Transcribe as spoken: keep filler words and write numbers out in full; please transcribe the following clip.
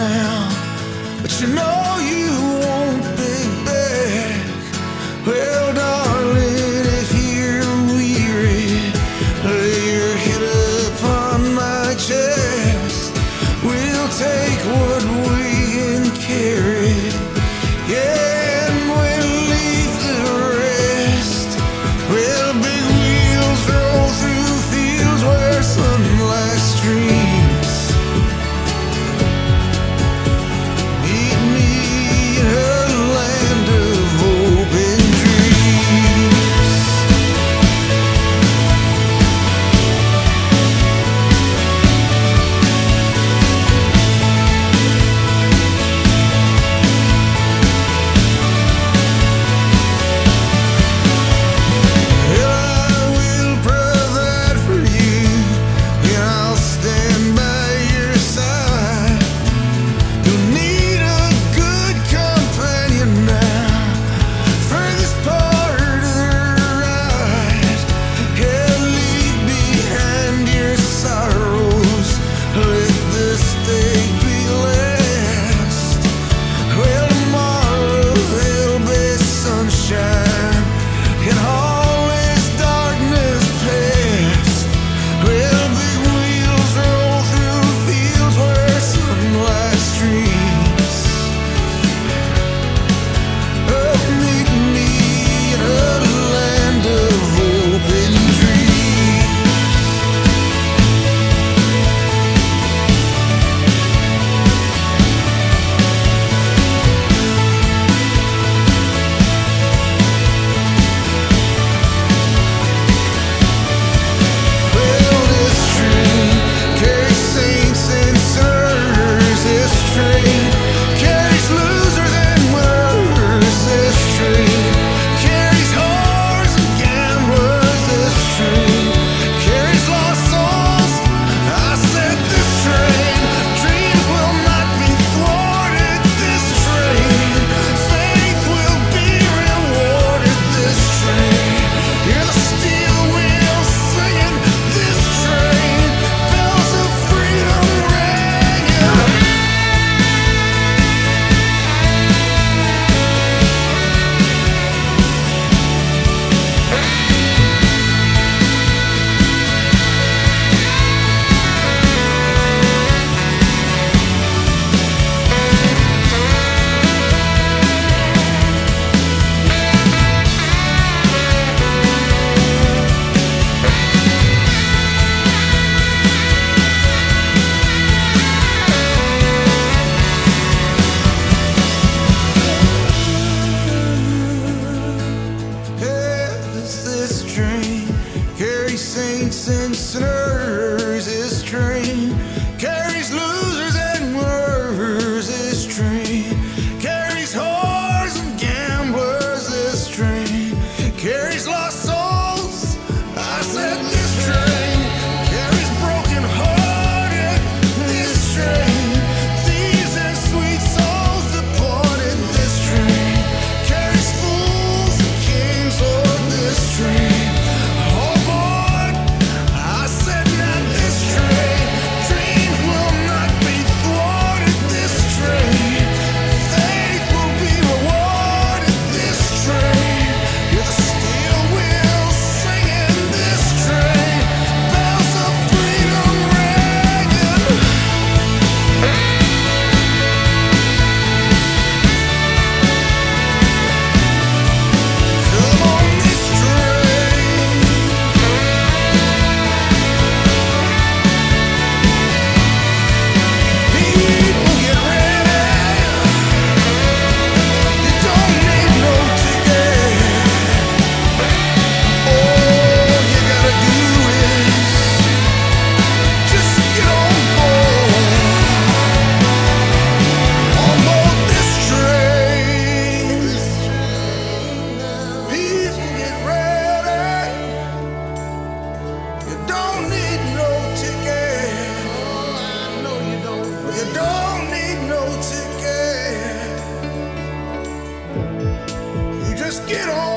now, but you know you won't be back. Well, darling, if you're weary, lay your head upon my chest. We'll take what we can carry, yeah, and we'll leave the rest. Well, big wheels roll through fields where sunlight streams. Meet me in a land of hope and dreams. Well, I will provide for you, and I'll stand by your side. You'll need a good companion now for this part of the ride. Yeah, leave behind your sorrows, let this day be last. Well, tomorrow there'll be sunshine, and all this darkness past. Well, big wheels roll through fields where sunlight streams. Oh, meet me in a land of hope and dreams. Well, this train carries saints and sinners. This train carries losers and winners. This train carries whores and gamblers. This train carries lost souls. I said this train, dreams will not be thwarted. This train, faith will be rewarded. This train, hear the steel wheels singing. This train, bells of freedom ringing. Yes, this train carries saints and sinners. This train carries losers and winners. This train carries whores and gamblers. This train carries lost souls. I said this train carries broken hearted. This train, thieves and sweet souls departed. This train carries fools and kings. Lord, this train, oh boy, I said not this train. Dreams will not be thwarted. This train, faith will be rewarded. This train, hear the steel wheels singing. This train, bells of freedom ringing. Come on, this train. People get ready. You don't need no ticket. All you gotta do is just get on board. On board this train. People get ready. You don't need no ticket. I know you don't. You don't need no ticket. You just get on